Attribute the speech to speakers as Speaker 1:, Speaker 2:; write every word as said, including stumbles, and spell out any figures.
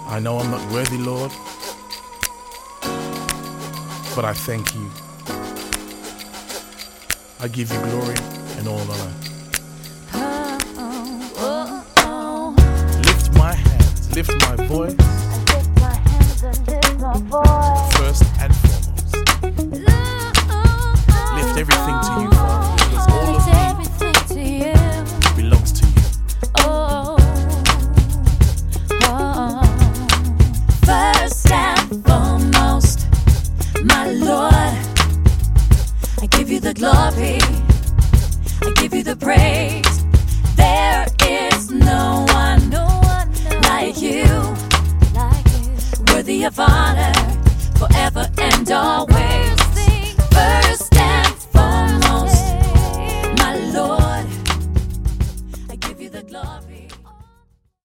Speaker 1: I know I'm not worthy, Lord, but I thank you. I give you glory and all honor. Lift my hands, lift my voice.